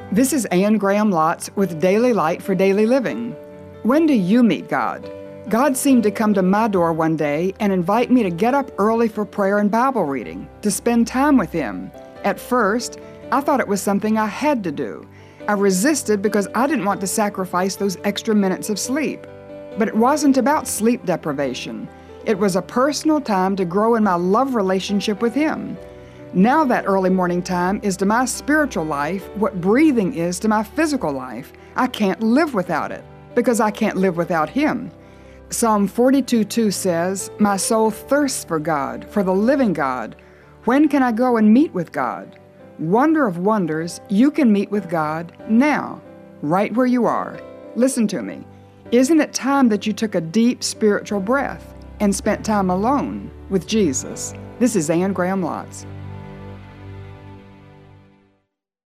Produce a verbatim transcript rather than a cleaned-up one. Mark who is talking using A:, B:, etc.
A: This is Anne Graham Lotz with Daily Light for Daily Living. When do you meet God? God seemed to come to my door one day and invite me to get up early for prayer and Bible reading, to spend time with Him. At first, I thought it was something I had to do. I resisted because I didn't want to sacrifice those extra minutes of sleep. But it wasn't about sleep deprivation. It was a personal time to grow in my love relationship with Him. Now that early morning time is to my spiritual life what breathing is to my physical life. I can't live without it because I can't live without Him. Psalm forty-two two says, "My soul thirsts for God, for the living God. When can I go and meet with God?" Wonder of wonders, you can meet with God now, right where you are. Listen to me. Isn't it time that you took a deep spiritual breath and spent time alone with Jesus? This is Anne Graham Lotz.